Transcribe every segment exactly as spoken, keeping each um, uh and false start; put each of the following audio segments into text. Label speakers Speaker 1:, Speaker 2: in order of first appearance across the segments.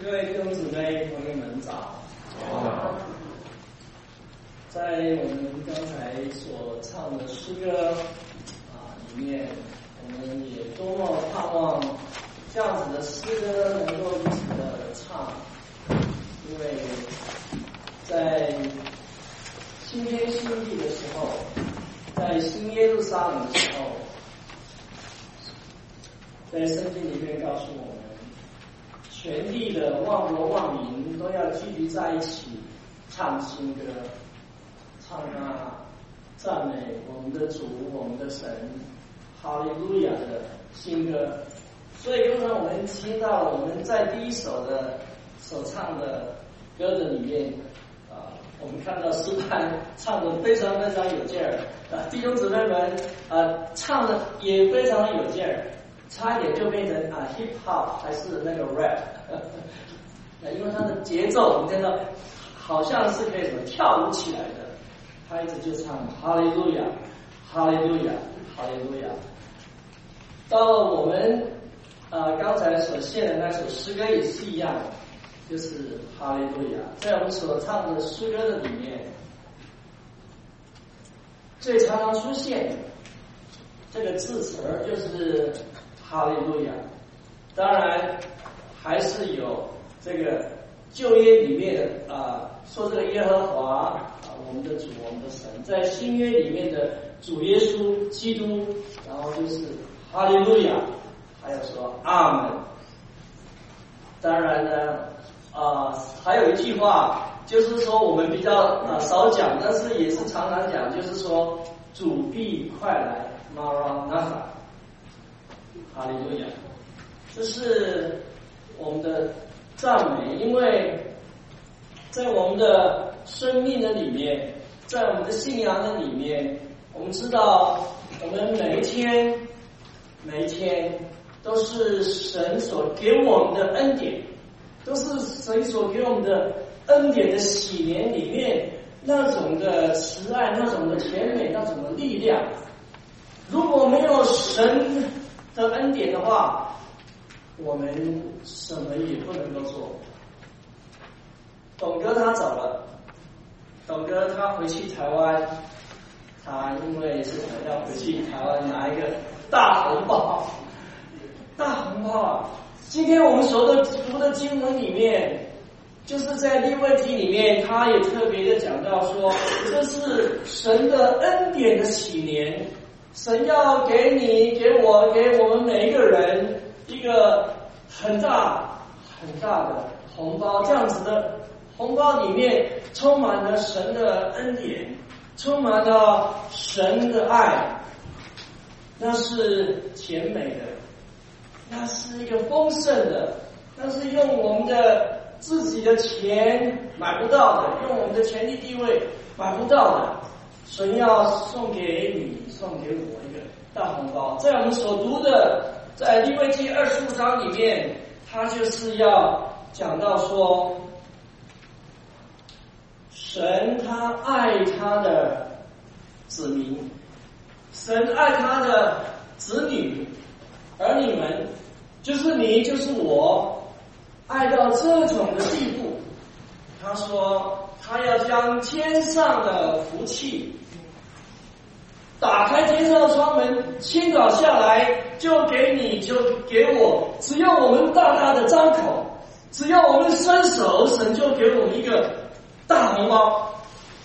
Speaker 1: 各位弟兄姊妹、朋友们早！在我们刚才所唱的诗歌啊里面，我们也多么盼望这样子的诗歌能够一起的唱，因为在新天新地的时候，在新耶路撒冷的时候，在圣经里面告诉我们，全地的万国万民都要聚集在一起唱新歌，唱啊赞美我们的主，我们的神，哈利路亚的新歌。所以刚才我们听到我们在第一首的所唱的歌的里面啊，我们看到诗班唱的非常非常有劲儿啊，弟兄姊妹们啊唱的也非常有劲儿。差一点就变成啊 hip hop 还是那个 rap， 因为它的节奏，我们看到好像是可以什么跳舞起来的，他一直就唱哈利路亚，哈利路亚，哈利路亚。到了我们啊刚才所献的那首诗歌也是一样，就是哈利路亚，在我们所唱的诗歌的里面，最常常出现这个字词儿就是哈利路亚。当然还是有这个旧约里面的啊，说这个耶和华啊，我们的主，我们的神，在新约里面的主耶稣基督，然后就是哈利路亚，还有说阿门。当然呢啊，还有一句话，就是说我们比较啊少讲，但是也是常常讲，就是说主必快来 Maranatha， 哈利路亚，这是我们的赞美。因为在我们的生命的里面，在我们的信仰的里面，我们知道我们每一天每一天都是神所给我们的恩典，都是神所给我们的恩典的喜年里面那种的慈爱，那种的甜美，那种的力量。如果没有神的恩典的话，我们什么也不能够做。董哥他走了，董哥他回去台湾，他因为是想要回去台湾拿一个大红包，大红包啊！今天我们所读的经文里面，就是在利未记里面，他也特别的讲到说，这是神的恩典的喜年。神要给你、给我、给我们每一个人一个很大很大的红包，这样子的红包里面充满了神的恩典，充满了神的爱，那是甜美的，那是一个丰盛的，那是用我们的自己的钱买不到的，用我们的权力地位买不到的。神要送给你，送给我一个大红包。在我们所读的，在利未记二十五章里面，他就是要讲到说，神他爱他的子民，神爱他的子女，儿女们，就是你，就是我，爱到这种的地步。他说他要将天上的福气打开，天上的窗门倾倒下来，就给你，就给我。只要我们大大的张口，只要我们伸手，神就给我们一个大红包。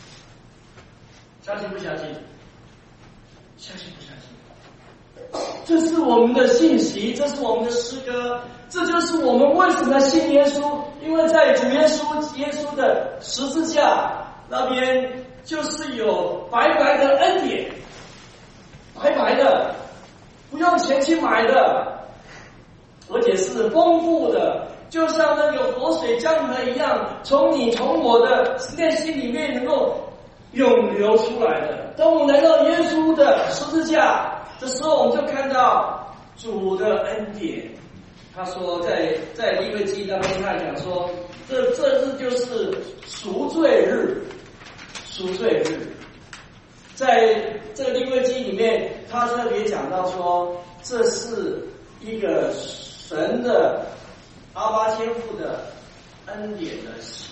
Speaker 1: 相信不相信？相信不相信？这是我们的信息，这是我们的诗歌，这就是我们为什么信耶稣。因为在主耶稣耶稣的十字架那边，就是有白白的恩典，白白的，不用钱去买的，而且是丰富的，就像那个活水江河一样，从你从我的内心里面能够涌流出来的。当我们来到耶稣的十字架的时候，我们就看到主的恩典。他说在在利未记那边他讲说，这这日就是赎罪日，赎罪日。在这个利未记里面，他特别讲到说，这是一个神的阿爸天父的恩典的喜。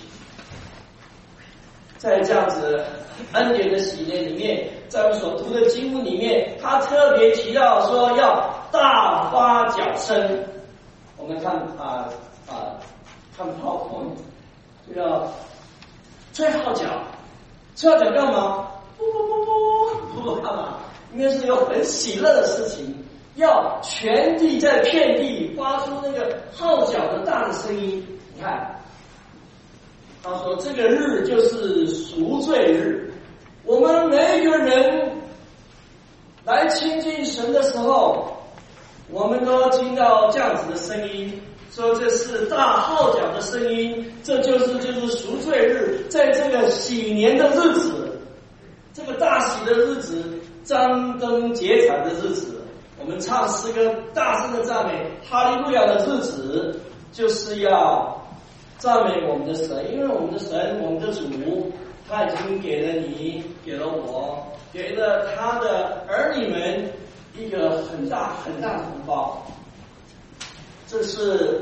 Speaker 1: 在这样子恩典的喜年里面，在我们所读的经文里面，他特别提到说要大发脚声。我们看啊啊看炮火，就要吹号角，吹号角干嘛？不不不不不干嘛？应该是有很喜乐的事情，要全地在遍地发出那个号角的大的声音。你看，他说这个日就是赎罪日，我们每一个人来亲近神的时候，我们都听到这样子的声音，说这是大号角的声音，这就是就是赎罪日，在这个喜年的日子，这个大喜的日子，张灯结彩的日子，我们唱诗歌大声的赞美哈利路亚的日子，就是要赞美我们的神，因为我们的神，我们的主，他已经给了你，给了我，给了他的儿女们一个很大很大的福报。这是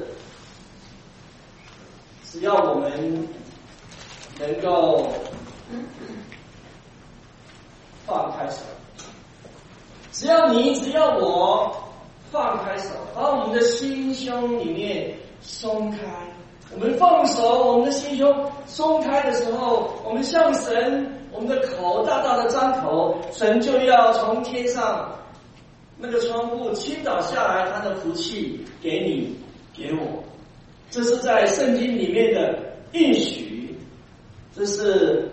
Speaker 1: 只要我们能够放开手，只要你，只要我放开手，把我们的心胸里面松开。我们放手，我们的心胸松开的时候，我们向神，我们的口大大的张口，神就要从天上那个窗户倾倒下来他的福气给你给我。这是在圣经里面的应许，这是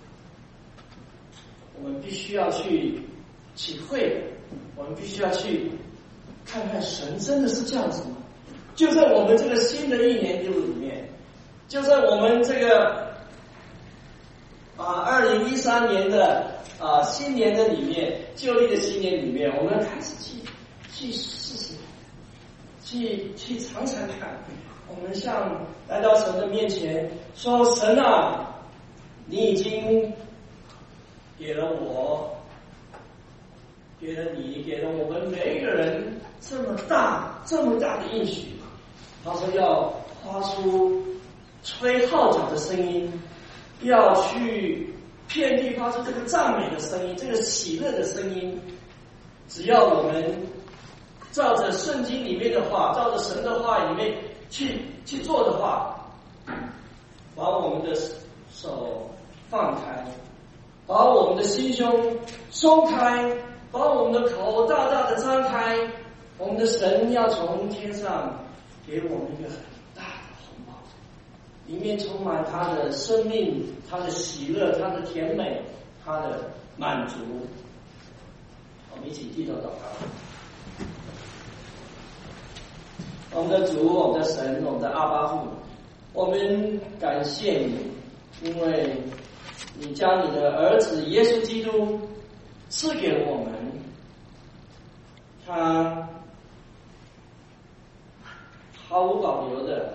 Speaker 1: 我们必须要去体会的，我们必须要去看看神真的是这样子吗？就在我们这个新的一年度里面，就在我们这个啊二零一三年的啊新年的里面，旧历的新年里面，我们开始去去试试，去去尝尝看。我们向来到神的面前说：神啊，你已经给了我，给了你，给了我们每一个人这么大这么大的应许。他说要发出吹号角的声音，要去遍地发出这个赞美的声音，这个喜乐的声音。只要我们照着圣经里面的话，照着神的话里面去去做的话，把我们的手放开，把我们的心胸松开，把我们的口大大的张开，我们的神要从天上给我们一个很大的红包，里面充满他的生命，他的喜乐，他的甜美，他的满足。我们一起低头祷告。我们的主，我们的神，我们的阿爸父，我们感谢你，因为你将你的儿子耶稣基督赐给了我们，他毫无保留的，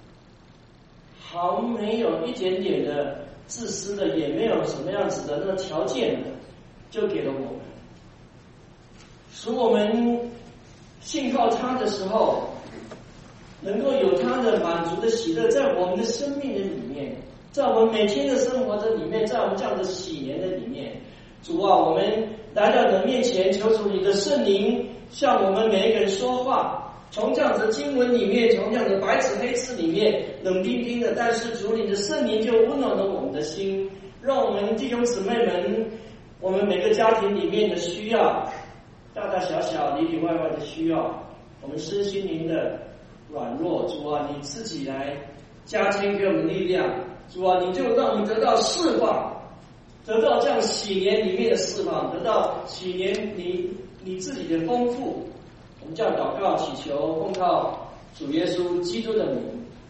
Speaker 1: 毫没有一点点的自私的，也没有什么样子的那个条件的，就给了我们，使我们信靠他的时候，能够有他的满足的喜乐在我们的生命的里面，在我们每天的生活的里面，在我们这样的喜年的里面。主啊，我们来到你的面前，求主你的圣灵向我们每一个人说话，从这样子的经文里面，从这样的白纸黑字里面，冷冰冰的，但是主你的圣灵就温暖了我们的心，让我们弟兄姊妹们，我们每个家庭里面的需要，大大小小里里外外的需要，我们身心灵的软弱，主啊，你自己来加添给我们力量，主啊，你就让我们得到释放，得到这样喜年里面的释放，得到喜年你你自己的丰富。我们这样祷告祈求，奉靠主耶稣基督的名。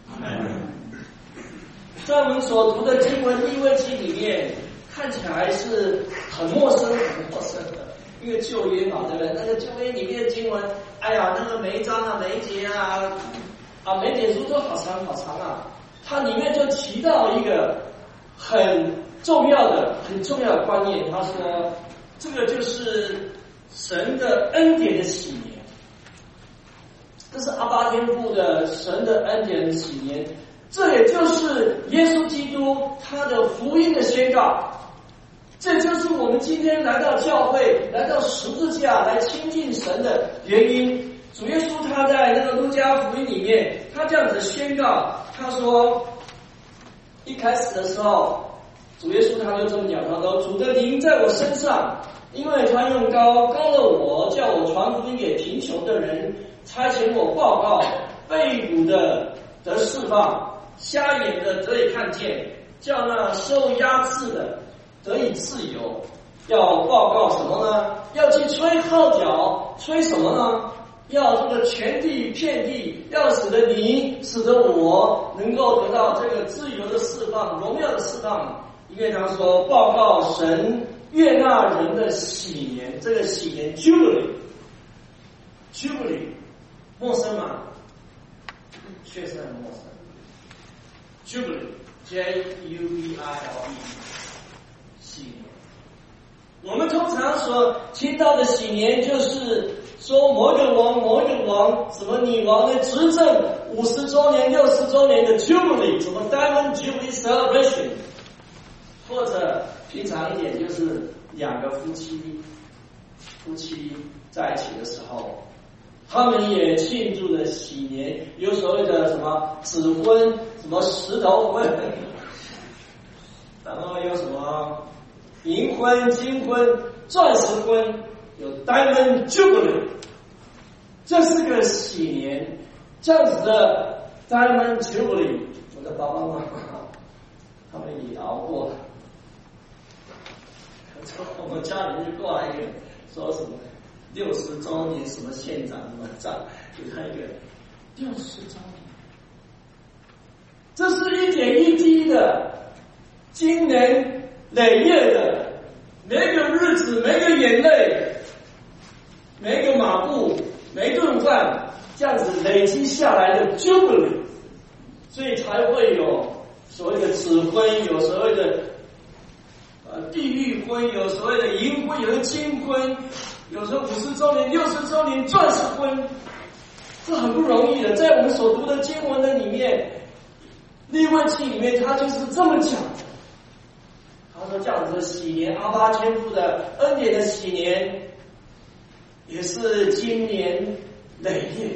Speaker 1: 在我们所读的经文利未记里面，看起来是很陌生很陌生的，因为旧约嘛，对不对？那个旧约里面的经文，哎呀，那个每一章啊，每一节啊，啊，每点书都好长好长啊。它里面就提到一个很重要的、很重要的观念，他说，这个就是神的恩典的喜年，这是阿爸天父的神的恩典的喜年。 这也就是耶稣基督他的福音的宣告。这就是我们今天来到教会，来到十字架来亲近神的原因。主耶稣他在那个路加福音里面，他这样子宣告，他说，一开始的时候，主耶稣他就这么讲，他说：“主的灵在我身上，因为他用膏膏了我，叫我传福音给贫穷的人，差遣我报告被掳的得释放，瞎眼的得以看见，叫那受压制的得以自由。要报告什么呢？要去吹号角，吹什么呢？要这个全地遍地，要使得你，使得我能够得到这个自由的释放，荣耀的释放。因为他说报告神悦纳人的喜年，这个喜年 Jubilee Jubilee 陌生吗？确实很陌生。Jubilee J U B I L E 喜年。我们通常所听到的喜年，就是说某一个王、某一个王，什么女王的执政五十周年、六十周年的 Jubilee， 什么 Diamond Jubilee Celebration， 或者平常一点就是两个夫妻，夫妻在一起的时候，他们也庆祝的喜年，有所谓的什么指婚、什么石头婚，然后有什么银婚、金婚、钻石婚，有 Diamond Jubilee， 这是个喜年。这样子的 Diamond Jubilee， 我的爸爸妈妈他们也熬过了。我们家里面就挂一个说什么六十周年什么县长什么长，给他一个六十周年。这是一点一滴的，经年累月的，每个日子、每个眼泪、每个马步、每顿饭，这样子累积下来的 Jubilee， 所以才会有所谓的指婚，有所谓的呃地狱婚，有所谓的银婚，有的金婚，有时候五十周年、六十周年钻石婚，这很不容易的。在我们所读的经文的里面，利未记里面，他就是这么讲的。他说这样子的喜年，阿爸天父的恩典的喜年，也是经年累月，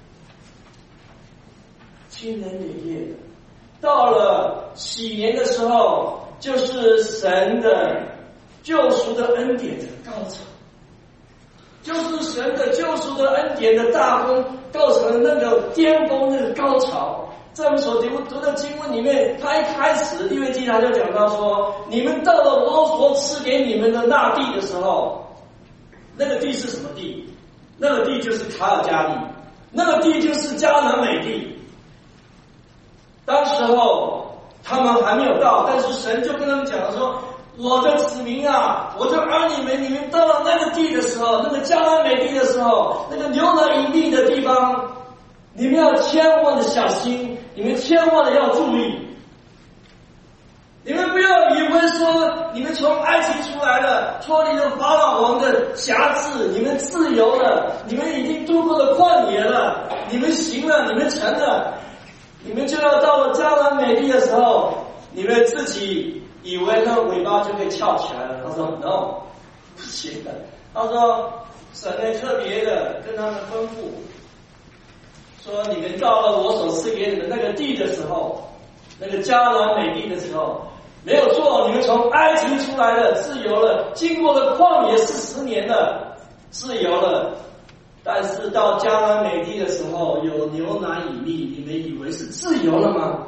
Speaker 1: 经年累月的。到了喜年的时候，就是神的救赎的恩典的高潮，就是神的救赎的恩典的大功构成了那个巅峰，那个高潮。在我们所读读的经文里面，他一开始利未记他就讲到说，你们到了我所赐给你们的那地的时候，那个地是什么地？那个地就是卡尔加地，那个地就是迦南美地。当时候他们还没有到，但是神就跟他们讲了说，我的子民啊，我就儿你们，你们到了那个地的时候，那个迦南美地的时候，那个牛奶隐秘的地方，你们要千万的小心，你们千万的要注意，你们不要以为说你们从埃及出来了，脱离了法老王的辖制，你们自由了，你们已经度过了旷野了，你们行了，你们成了，你们就要到了迦南美地的时候，你们自己以为那尾巴就可以翘起来了。他说 no， 不行的。他说神呢特别的跟他们吩咐说，你们到了我所赐给你们那个地的时候，那个迦南美地的时候，没有错，你们从埃及出来了，自由了，经过了旷野四十年了，自由了。但是到迦南美地的时候，有牛奶隐秘，你们以为是自由了吗？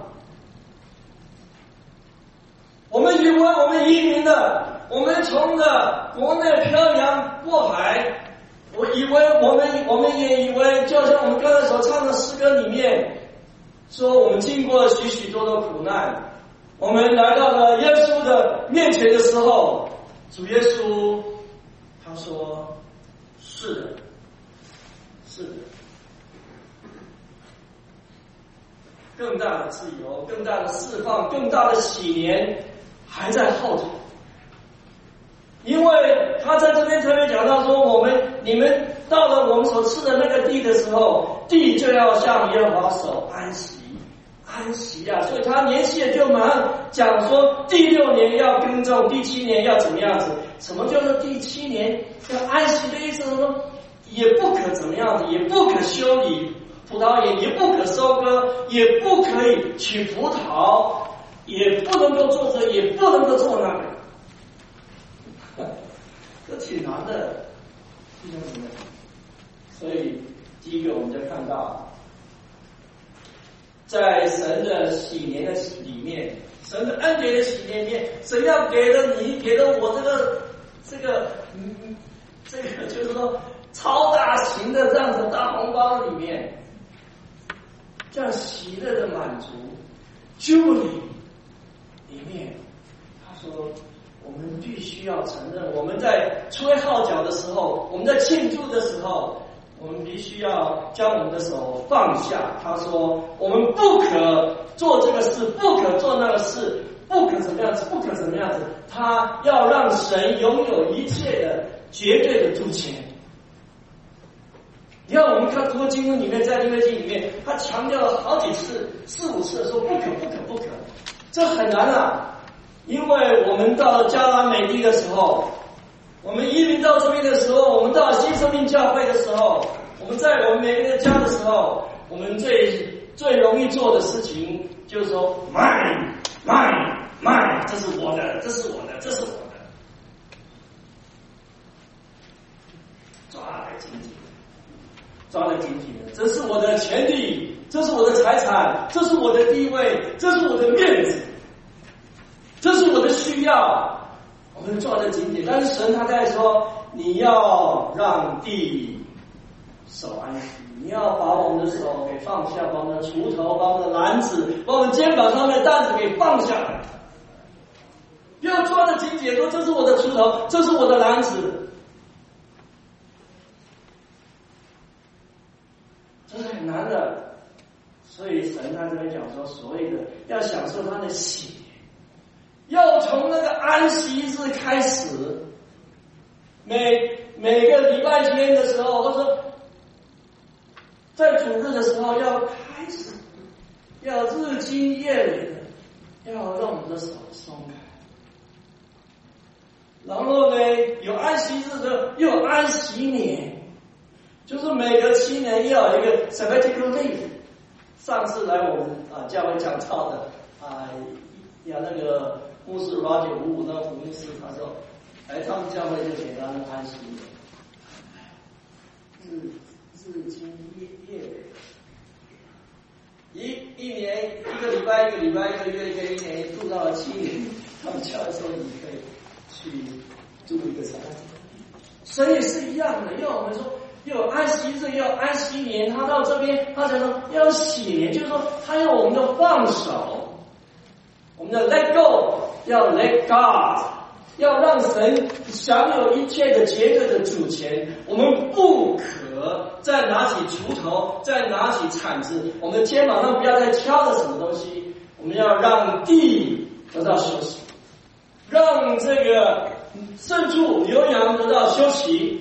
Speaker 1: 我们以为我们移民了，我们从了国内漂洋过海，我以为我们我们也以为，就像我们刚才所唱的诗歌里面说，我们经过了许许多多苦难，我们来到了耶稣的面前的时候，主耶稣他说是的，是的，更大的自由，更大的释放，更大的喜年还在后头。因为他在这边特别讲到说，我们你们到了我们所吃的那个地的时候，地就要向耶和华守安息， 安息啊！所以他年轻人就马上讲说，第六年要耕种，第七年要怎么样子？什么叫做第七年要安息的意思呢？也不可怎么样子，也不可修理葡萄园，也不可收割，也不可以取葡萄，也不能够做这，也不能够做那个，这挺难的，弟兄姊妹。所以第一个我们就看到，在神的喜年的里面，神的恩典的喜年里面，神要给了你，给了我这个这个嗯这个就是说超大型的这样子大红包里面，这样喜乐的满足，Jubilee里面，他说我们必须要承认，我们在吹号角的时候，我们在庆祝的时候，我们必须要将我们的手放下。他说我们不可做这个事，不可做那个事，不可怎么样子，不可怎么样子。他要让神拥有一切的绝对的主权。你看我们看读经文里面，在利未记里面，他强调了好几次，四五次的说不可不可不可，这很难啊。因为我们到了迦南美地的时候，我们移民到这边的时候，我们到了新生命教会的时候，我们在我们每个人的家的时候，我们最最容易做的事情就是说 mine mine mine， 这是我的，这是我的，这是我的，抓得紧紧的，抓得紧紧的，这是我的权利，这是我的财产，这是我的地位，这是我的面子，这是我的需要，我们抓得紧紧。但是神他在说，你要让地守安息，你要把我们的手给放下，把我们的锄头，把我们的篮子，把我们肩膀上面的担子给放下来，不要抓得紧紧，说这是我的锄头，这是我的篮子，这是很难的。所以神他这边讲说，所谓的要享受他的喜，要从那个安息日开始，每每个礼拜天的时候，或者在主日的时候，要开始，要日积月累的，要让我们的手松开。然后呢，有安息日的，又有安息年，就是每隔七年要有一个 sabbatical leave。上次来我们啊教会讲到的啊，要那个牧师 Roger 五五那个牧师，他说，来他们教会就给他们安息日日积月月累，一一年一个礼拜一个礼拜一个月一个一年度到了七年，他们教会说你可以去住一个啥？神也是一样的，因为我们说。又有安息日，又有安息年，他到这边，他才说要喜年，就是说他要我们的放手，我们的 let go， 要 let God， 要让神享有一切的绝对的主权。我们不可再拿起锄头，再拿起铲子，我们的肩膀上不要再挑着什么东西，我们要让地得到休息，让这个牲畜牛羊得到休息。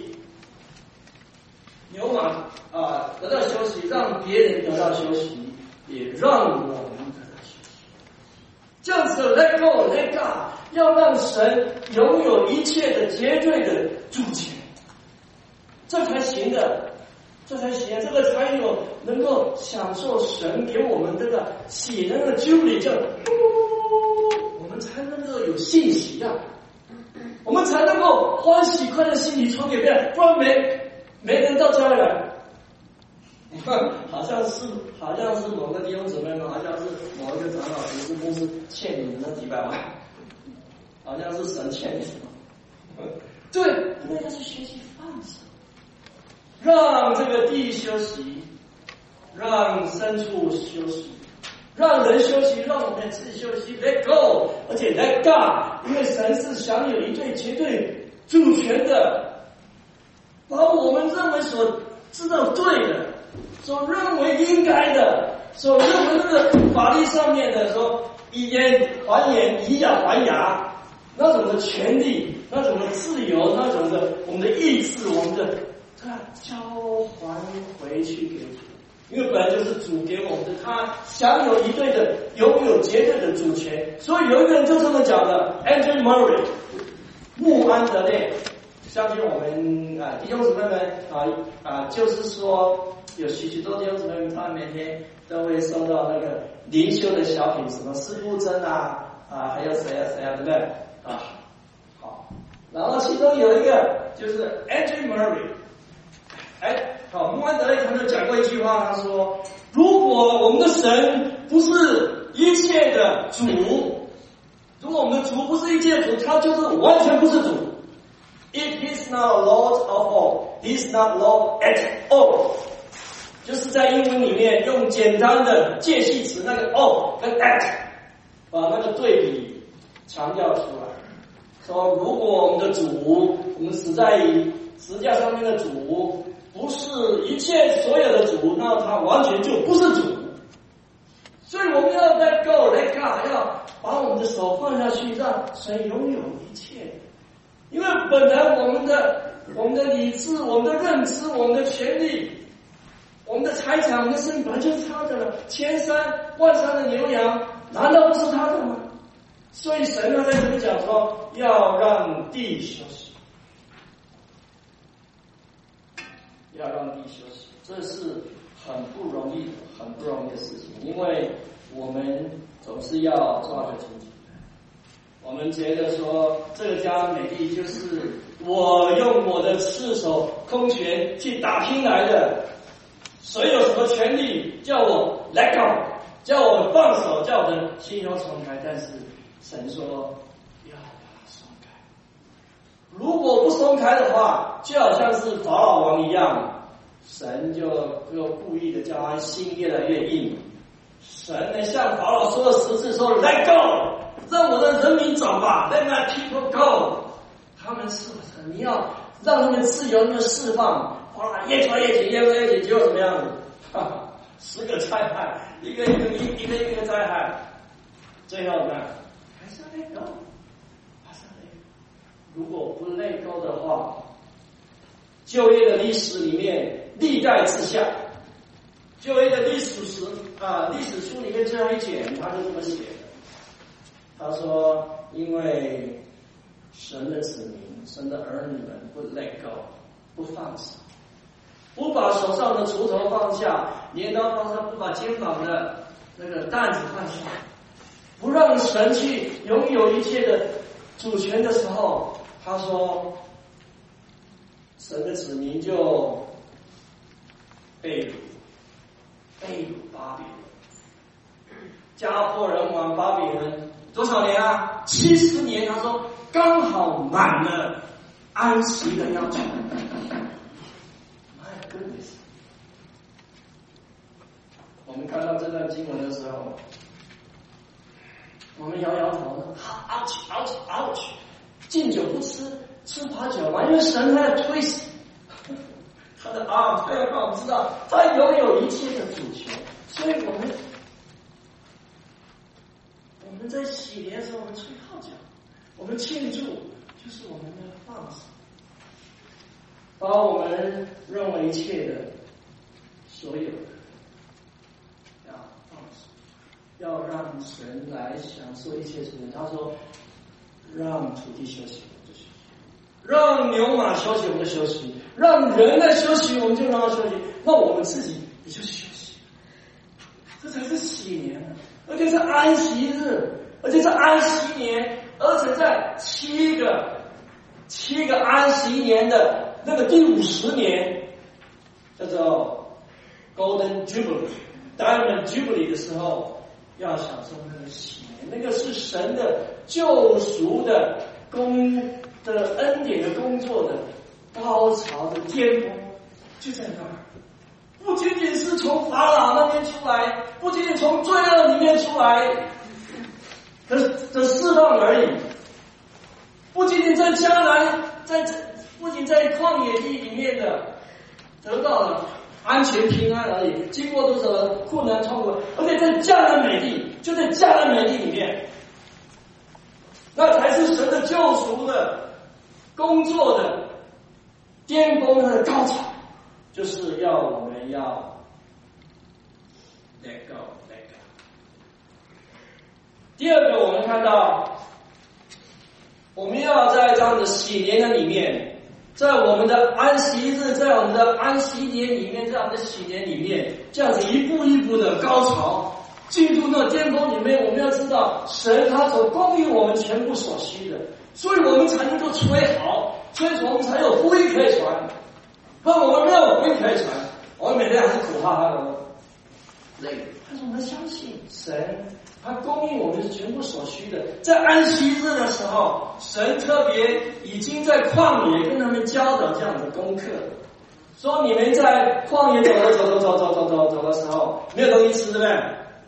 Speaker 1: 牛马啊得到休息，让别人得到休息，也让我们得到休息。这样子的 let go let God， 要让神拥有一切的绝对的主权，这才行的，这才行，这个才有能够享受神给我们这个喜乐的 Jubilee， 叫我们才能够有信息啊，我们才能够欢喜快乐心里传给别人，不然没。没人到教会来，好像是好像是某个弟兄姊妹们，好像是某一个长老执事公司欠你们那几百万，好像是神欠你什么？对，因为要去学习放手，让这个地休息，让牲畜休息，让人休息，让我们自己休息 ，Let go， 而且 Let God， 因为神是享有一对绝对主权的。把我们认为所知道对的，所认为应该的，所认为那个法律上面的说以眼还眼，以牙还牙，那种的权利，那种的自由，那种的我们的意志，我们的它交还回去给主， 因为本来就是主给我们的，他享有一对的，拥有绝对的主权。所以有一个人就这么讲的 ，Andrew Murray， 穆安德烈，相信我们啊弟兄姊妹们啊啊，就是说有许许多弟兄姊妹们，他每天都会收到那个灵修的小品，什么施布真啊啊，还有谁啊谁啊，对不对啊？好，然后其中有一个就是 Andrew Murray。哎，好，穆安德烈他就讲过一句话，他说：“如果我们的神不是一切的主，如果我们的主不是一切的主，他就是完全不是主。If he's not Lord of all, he's not Lord at all。”就是在英文里面用简单的介系词那个 all 跟 at， 把那个对比强调出来。说如果我们的主，我们死在十字架上面的主。不是一切所有的主，那他完全就不是主。所以我们要let go let God， 要把我们的手放下去，让神拥有一切。因为本来我们的我们的理智、我们的认知、我们的权利、我们的财产、我们的生命本来就是他的了。千山万山的牛羊，难道不是他的吗？所以神呢在这里讲说，要让地休息。要让地休息，这是很不容易、很不容易的事情，因为我们总是要抓得紧紧的。我们觉得说，这个加美地就是我用我的赤手空拳去打拼来的，谁有什么权利叫我 let go， 叫我放手，叫我的心胸松开？但是神说要把它松开。如果不松开的话，就好像是法老王一样，神就就故意的叫他心越来越硬。神呢向法老说了十次，说 Let go， 让我的人民走吧 ，Let my people go。他们是你要让他们自由，他们释放。法老越抓越紧，越抓越紧，结果怎么样子？哈哈，十个灾害，一个一个一一个一个灾害，最后呢还是 Let go。如果不内购的话，就业的历史里面历代志下，就业的历史史啊历史书里面最后一卷，他就这么写的。他说，因为神的子民、神的儿女们不 let go， 不放手，不把手上的锄头放下，镰刀放下，不把肩膀的那个担子放下，不让神去拥有一切的主权的时候。他说，神的子民就被掳，被掳巴比伦。家破人亡，巴比伦多少年啊？七十年。他说刚好满了安息的要求。My goodness！ 我们看到这段经文的时候，我们摇摇头呢，啊 ouch ouch ouch！敬酒不吃，吃罚酒嘛，因为神他在推死他的啊，他要让我们知道他拥有一切的主权，所以我们我们在洗礼的时候，我们吹号角，我们庆祝，就是我们的放手，把我们认为一切的所有的要放手，要让神来享受一切主权。他说。让土地休息，我们就休息；让牛马休息，我们就休息；让人来休息，我们就让他休息。那我们自己也就休息。这才是喜年呢，而且是安息日，而且是安息年，而且在七个七个安息年的那个第五十年，叫做 Golden Jubilee、Diamond Jubilee 的时候，要享受那个喜年。那个是神的救赎的工的恩典的工作的高潮的巅峰，就在那儿。不仅仅是从法老那边出来，不仅仅从罪恶里面出来的的释放而已，不仅仅在迦南，在这不仅在旷野地里面的得到了安全平安而已，经过多少的困难痛苦，而且在迦南美地，就在迦南美地里面，那才是神的救赎的工作的巅峰的高潮，就是要我们要 ，let go，let go。第二个，我们看到，我们要在这样的喜年的里面，在我们的安息日，在我们的安息年里面，这样的喜年里面，这样子一步一步的高潮，进入那巅峰里面。我们要知道，神他所供应我们全部所需的，所以我们才能够吹好，所以我们才有福音可以传。那我们没有福音可以传，我们每天还是苦哈哈的累。但是我们相信神，他供应我们全部所需的。在安息日的时候，神特别已经在旷野跟他们教导这样的功课，说你们在旷野走走走走走走走走的时候，没有东西吃，对不对？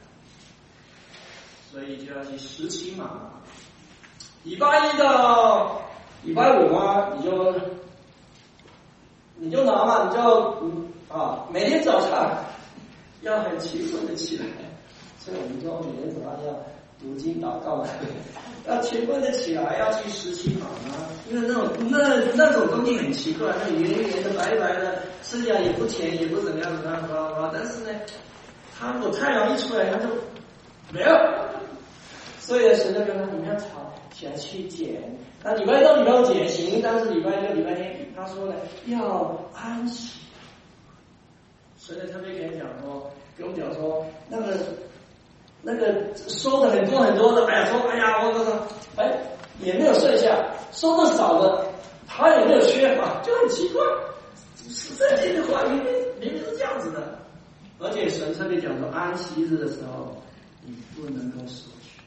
Speaker 1: 所以就要去拾起马。礼拜一到礼拜五啊，你就你就拿嘛，你就嗯啊，每天早上要很勤奋的起来。所以我们说每天早上要读经祷告嘛，要勤奋的起来，要去拾起马啊，因为那种那那种东西很奇怪，那圆圆的白白的，吃起来也不甜，也不怎么样怎么样怎么样，但是呢，它如果太阳一出来，它就没了。所以神就跟他你们要吵起来去捡，那礼拜六礼拜五捡行，但是礼拜六礼拜天他说呢要安息。神呢特别跟你讲说，跟我们讲说那个。那个收的很多很多的，哎呀，说哎呀，我我我，哎，也没有剩下；收的少的，他也没有缺乏，就很奇怪。圣经的话明明明明是这样子的，而且神特别讲说，安息日的时候你不能够索取，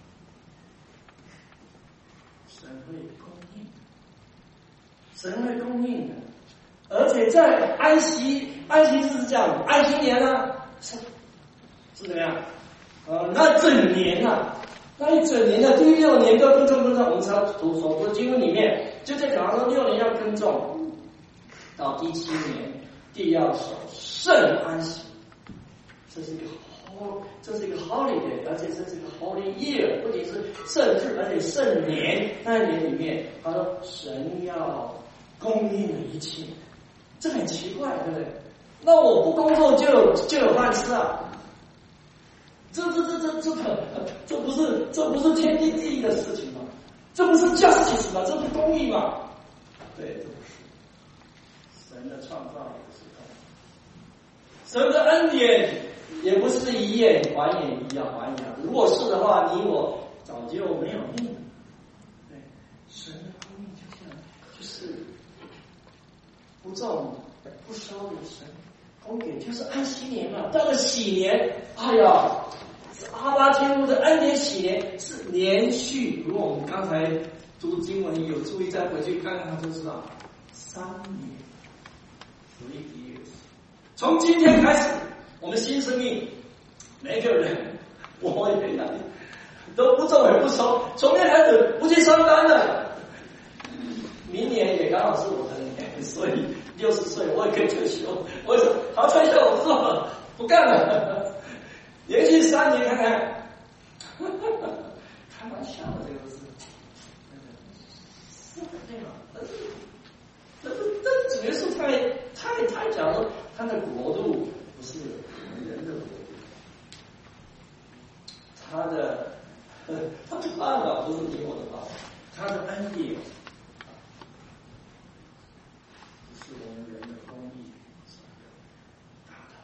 Speaker 1: 神会供应，神会供应的。而且在安息安息日是这样，安息年呢是是怎么样？呃，那整年啊，那一整年的第六年都耕种耕种，我们常读所读的经文里面，就在讲说六年要耕种，到第七年地要守圣安息，这是一个 holy， 这是一个 holiday， 而且这是一个 holy year， 不仅是圣日，而且圣年。那一年里面，他说神要供应了一切，这很奇怪，对不对？那我不工作就有就有饭吃啊？这这这这这这不是这不是天经地义的事情吗？这不是 justice 吗？这不是公义吗？对，这不是。神的创造也不是公义，神的恩典也不是一夜还眼一样还眼。如果是的话，你我早就没有命了。对，神的公义就像就是不种不收的神。供给就是安息年嘛，到了喜年，哎呀，阿巴天父的恩典喜年是连续，如果我们刚才读经文有注意，再回去看看就知道，三年 ，three years， 从今天开始，我们新生命每个人，我也一样，都不种也不收，从今天开始不去上班了，明年也刚好是我的年，所以。六十岁我也可以退休，我说好退休，我不做了，不干了，连续三年看看，开玩笑的这个不是，是对吗？但是，但是这主耶稣太太太讲说，他的国度不是人的国度，他的他的办法不是你我的办法，他的恩典。是我们人的公义所达到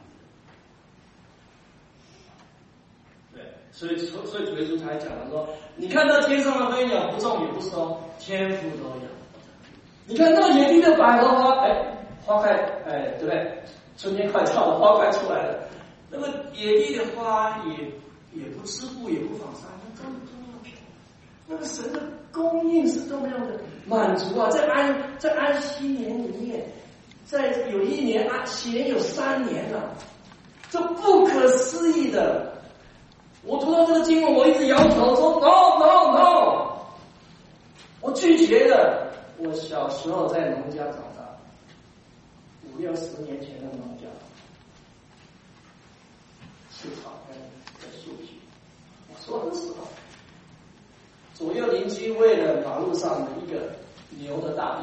Speaker 1: 的。对，所以所以主耶稣才讲了说，你看到天上的飞鸟不种也不收，天父都养。你看到野地的百合花，哎，花开，哎，对不对？春天快到了，花快出来了。那么野地的花也也不织布，也不纺纱，那多么多么漂亮。那个神的供应是多么样的满足啊！在安在安息年里面，在有一年安息年有三年了、啊，这不可思议的。我读到这个经文，我一直摇头说 no no no， 我拒绝了。我小时候在农家长大，五六十年前的农家，吃草根的树皮。我说的是话。左右邻居为了马路上的一个牛的大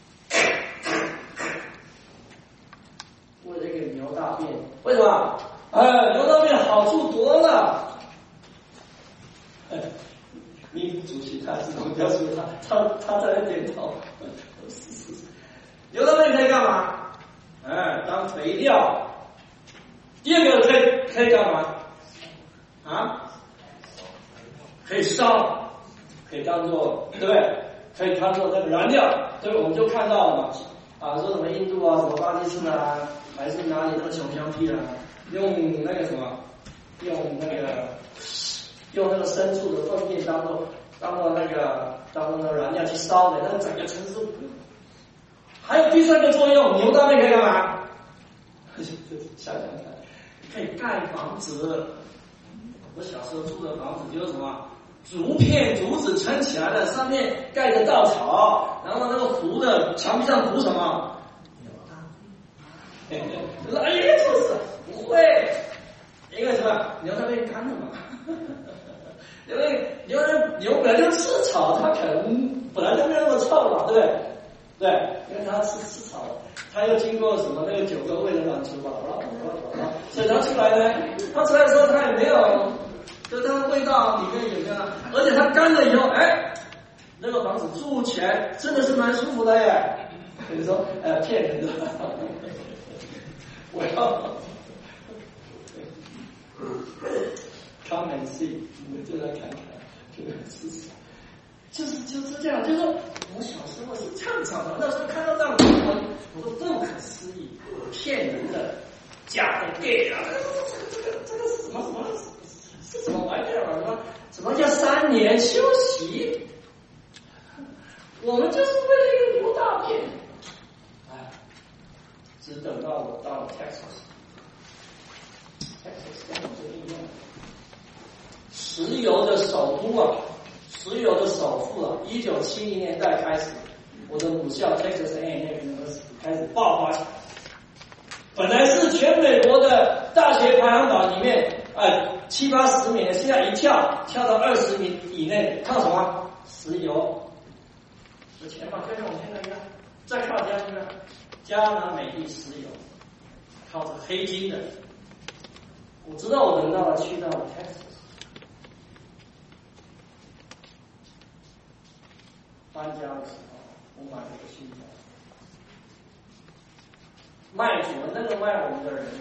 Speaker 1: 便，为了一个牛大便，为什么啊？ 哎，牛肉面好处多了。哎，民主主席他是我不要说他，他他在那点头。是是是，牛肉面可以干嘛？哎，当肥料。第二个可以可以干嘛？啊？可以烧，可以当做对不对？可以当做那个燃料，对，我们就看到了嘛。啊，说什么印度啊，什么巴基斯坦啊，还是哪里那个穷乡僻壤，用那个什么，用那个用那个牲畜的粪便当做当做那个当做那个燃料去烧的，那个整个城市。还有第三个作用，牛大便可以干嘛？想想看，可以盖房子。我小时候住的房子就是什么？竹片、竹子撑起来的，上面盖着稻草，然后那个糊的墙壁上糊什么？牛大便。我说哎呀，这是不会，因为什么？牛大便干了嘛。因为牛牛本来就吃草，它可能本来就没有那么臭嘛，对不对？对，因为它是吃草，它又经过什么那个九个胃的卵巢吧，所以它出来呢，它出来的时候它也没有。就它的味道里面有没有？而且它干了以后，哎，那个房子住起来真的是蛮舒服的耶。你说，呃，骗人的，我要 come and see， 你们就来看看，这个事实，就是就是这样。就是说我小时候是这样想的，那时候看到这样的新闻，我说不可思议，骗人的，假的 gay 啊，这个这个这个是什么什么？是什么玩意儿啊？什么什么叫三年休息？我们就是为了一个牛大便。哎，只等到我到了 Texas，Texas 跟我这一样，石油的首都啊，石油的首富啊，一九七零年代开始，我的母校 Texas A and M 开始爆发起来。本来是全美国的大学排行榜里面，呃。七八十名，现在一跳跳到二十名以内，靠什么？石油，有钱嘛，跟我们现在一样。再靠加什么？加拿美地石油，靠着黑金的。我知道我等到了去到了 Texas， 搬家的时候，我买了个新家，卖主那个卖我们的人。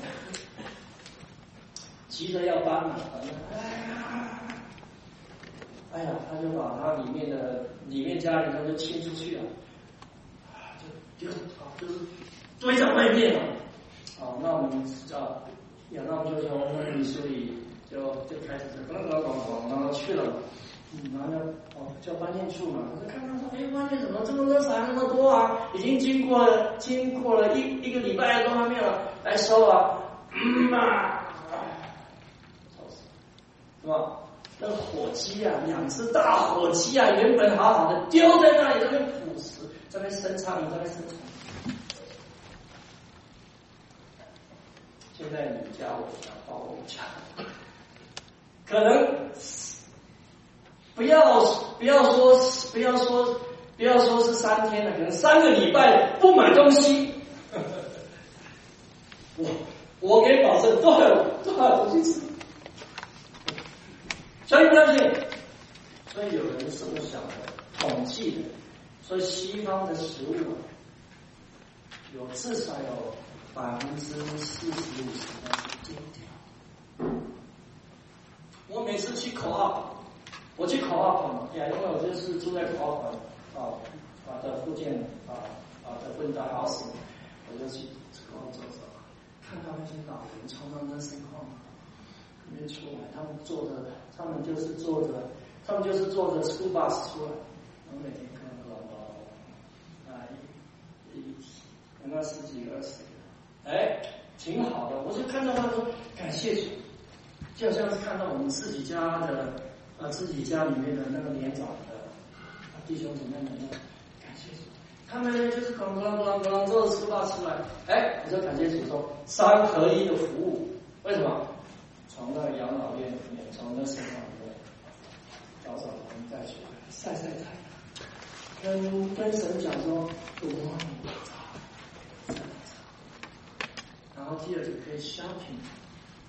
Speaker 1: 急着要搬嘛，反正哎呀，哎呀，他就把他里面的里面家里头就清出去了，啊，就就啊，就是堆在外面了。哦，那我们啊，呀，那我们就从密苏里就就开始就咣咣咣咣，然后去了，嗯，然后就哦就搬进去嘛。我就看到说，哎，外面怎么这么多财那么多啊？已经经过了经过了一一个礼拜都还没有来收啊，嗯啊。是吧？那个火鸡啊，两只大火鸡啊，原本好好的丢在那里，在那腐蚀，在那生苍蝇，在那生虫。现在你家我家包我家，可能不要不要说不要说不要说是三天了，可能三个礼拜不买东西。我我给保证都有都有东西吃。相信不相信？所以有人这么想的，统计的，所以西方的食物啊，有至少有百分之四十五十的是金条。我每次去口澳，我去口澳嘛，呀，因为我就是住在口澳啊啊的附近啊啊的温达豪斯，我就去口澳走走，看到那些老人从那那情况。没出来，他们坐着，他们就是坐着，他们就是坐着 school bus 出来，我每天看到老老啊一一那十几个二十个，哎，挺好的。我就看到他说感谢主，就像是看到我们自己家的呃自己家里面的那个年长的弟兄姊妹们，感谢主。他们呢就是咣咣咣咣坐着 school bus 出来，哎，我就感谢主说三合一的服务，为什么？从那个养老院里面，从那身上里面，早早的我们再去晒晒太阳，跟跟神讲说，多你操，然后第二就可以 shopping， 哎，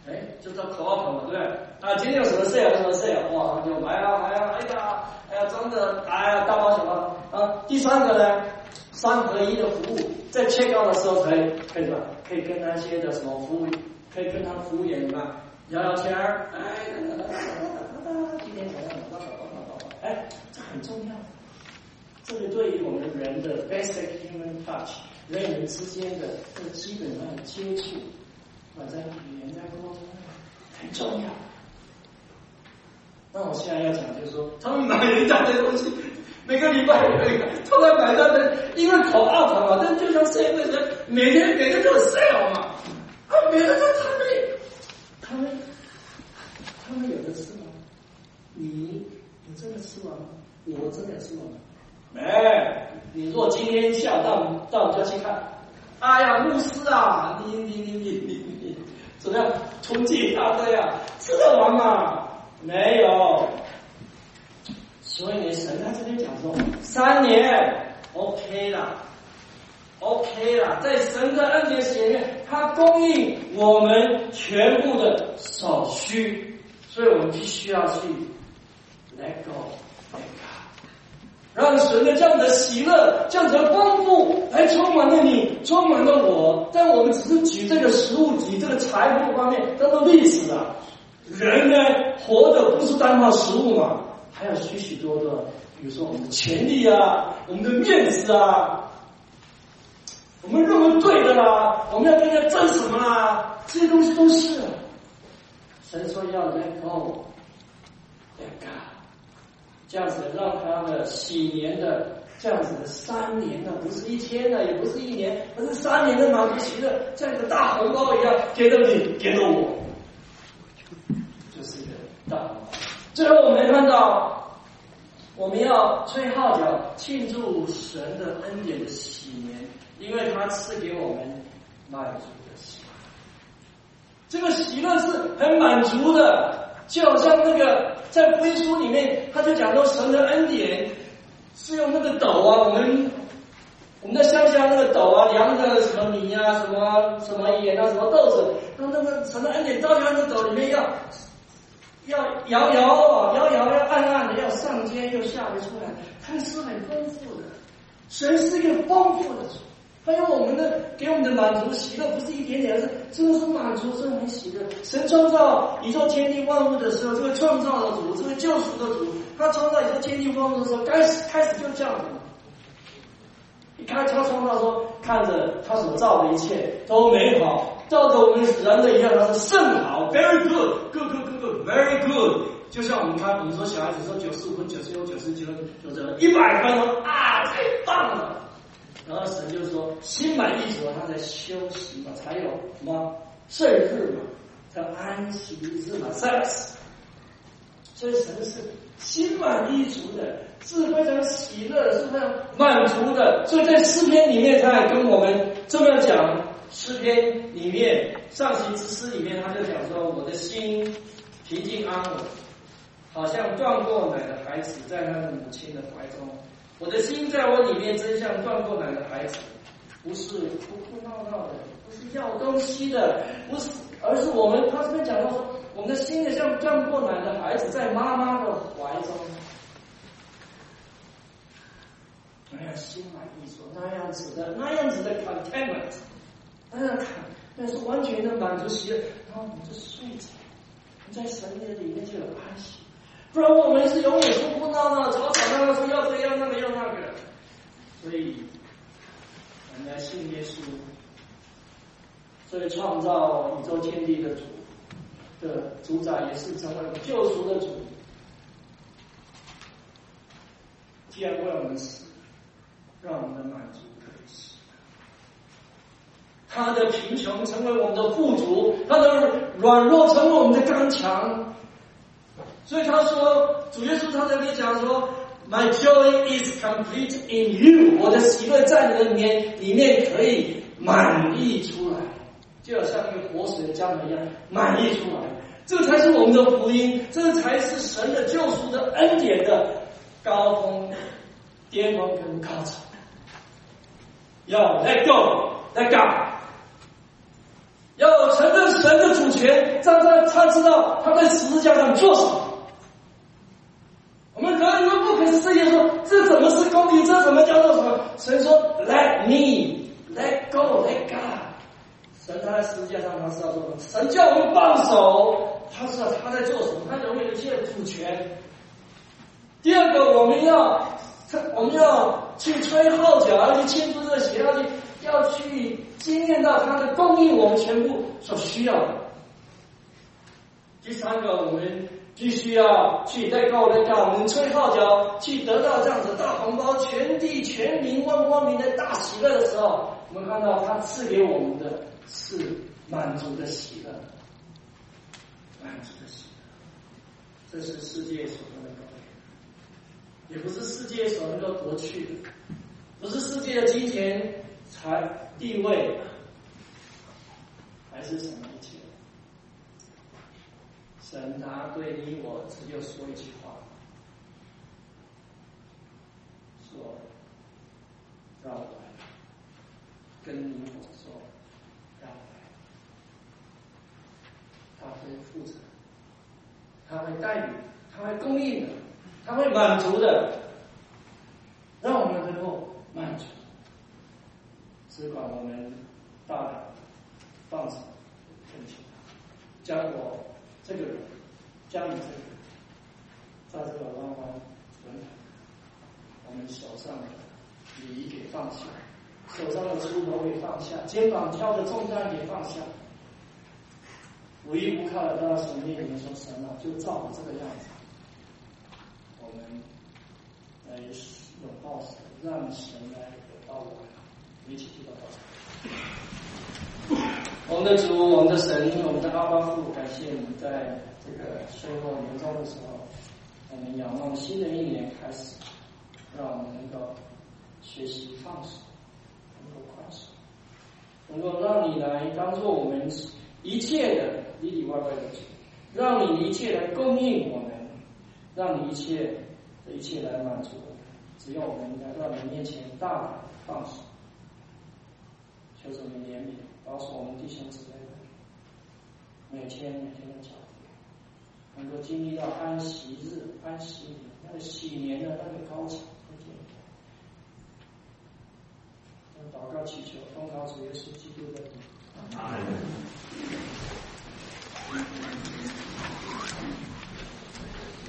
Speaker 1: 就叫 co-op 嘛，对不对？啊，今天有什么 sale 什么 sale， 哇，就买啊买啊，哎呀，哎呀，真的，哎呀，大包小包啊。第三个呢，三合一的服务，在 check out 的时候可以可以什么？可以跟那些的什么服务，可以跟他服务员什么聊聊天儿，哎，今天怎么样？哎，这很重要。这个对于我们人的 basic human touch， 人与人之间的这个基本上的接触，啊，在语言在沟通很重要。那我现在要讲就是说，他们买了一大堆东西，每个礼拜有一个，突然买到的，因为考 out 嘛，但就像 sale 的，每天每天都有 sale 嘛，啊，每个都他们他们他们有的吃吗？你你真的吃完吗？我真的吃完吗？哎，你若今天下午到到我们家去看，哎呀，牧师啊，你你你你你你怎么样？冲击大堆啊，吃得完吗？没有。所以呢，神在这边讲说，三年 OK 啦 ，OK 啦，在神的恩典里面，他供应我们全部的所需，所以我们必须要去 let go。让神的这样的喜乐、这样的丰富来充满了你，充满了我。但我们只是举这个食物、举这个财富方面当做例子啊。人呢，活的不是单靠食物嘛，还有许许多多，比如说我们的权利啊，我们的面子啊，我们认为对的啦，我们要跟人家争什么啦，这些东西都是。神说要 let go， let go。这样子让他的喜年的这样子的三年呢，不是一天呢，也不是一年，而是三年的满足喜乐，像一个大红包一样给了你，给了我，就是一个大红包。最后我们看到，我们要吹号角庆祝神的恩典的喜年，因为他赐给我们满足的喜乐。这个喜乐是很满足的，就好像那个。在福音书里面，他就讲到神的恩典是用那个斗啊，我们我们在乡下那个斗啊，量的什么米啊，什么什么盐啊，什么豆子，那那个神的恩典倒进那个斗里面要要摇摇啊，摇摇要按按的，要上尖又下不出来，它是很丰富的。神是一个丰富的主。还有我们的给我们的满足喜乐不是一点点，而是真的是满足，真的很喜乐。神创造宇宙天地万物的时候，这个创造的主，这个救赎的主，他创造宇宙天地万物的时候，开始开始就这样子。一开他创造说，看着他所造的一切都美好，照着我们人的一样，他是甚好 ，very good，good good good good，very good。就像我们看，我们说小孩子说九十五分、九十六、九十九、九十一百分哦，啊，太棒了。然后神就说心满意足，他在休息嘛，才有什么圣日嘛，叫安息日嘛 ，Sabbath。所以神是心满意足的，是非常喜乐，是非常满足的。所以在诗篇里面，他还跟我们这么讲，诗篇里面上行之诗里面，他就讲说，我的心平静安稳，好像断过奶的孩子在他的母亲的怀中。我的心在我里面，真像断过奶的孩子，不是哭哭闹闹的，不是要东西的，不是，而是我们他这边讲到说，我们的心也像断过奶的孩子在妈妈的怀中，那样心满意足，那样子的那样子的 contentment， 那样看，那是完全的满足喜乐，然后我们就睡着，我们在神的里面就有安息。不然我们是永远哭哭闹闹、吵吵闹闹，说要这样那个要那个。所以，我们来信耶稣，所以创造宇宙天地的主的主宰，也是成为救赎的主。既然为我们死，让我们的满足可以死。他的贫穷成为我们的富足，他的软弱成为我们的刚强。所以他说，主耶稣他在那里讲说 ，My joy is complete in you， 我的喜乐在你的里面里面可以满溢出来，就好像一个活水的江河一样满溢出来。这才是我们的福音，这才是神的救赎的恩典的高峰、巅峰跟高潮。要 let go，let go。 要承认神的主权，让他他知道他在十字架上做什么。我们可能说不可思议，说这怎么是公义？这怎么叫做什么？神说 ：“Let me, let go, let God。”神他在十字架上，他是要做什么？神叫我们放手，他知道他在做什么，他拥有一切的主权。第二个，我们要我们要去吹号角，要去庆祝这个喜，要去要去经验到他的供应我们全部所需要的。第三个，我们必须要去在告在告，我们吹号角，去得到这样子大红包，全地全民万光明的大喜乐的时候，我们看到他赐给我们的是满足的喜乐，满足的喜乐，这是世界所能够给的，也不是世界所能够夺去的，不是世界的金钱、财、地位，还是什么一切。神他对你我只有说一句话，说让我来，跟你我说让我来。他会负责，他会带领，他会供应的，他会满足的，让我们能够满足。只管我们大胆放手，恳求他，将我这个人，将你这个人，在这个弯弯轮盘，我们手上的礼给放下，手上的锄头给放下，肩膀挑的重担给放下，无依无靠的到神面前说：“神啊，就照我这个样子，我们来拥抱神，让神来拥抱我们。”一起祷告。我们的主，我们的神，我们的阿爸父，感谢你在这个最后年终的时候，我们仰望新的一年开始，让我们能够学习放手，能够宽恕，能够让你来当做我们一切的里里外外的主，让你一切来供应我们，让你一切的一切来满足我们。只要我们来到你面前大胆放手，求主你怜悯，保守我们弟兄姊妹们每天每天的脚步，能够经历到安息日、安息年那个喜年的那个高潮，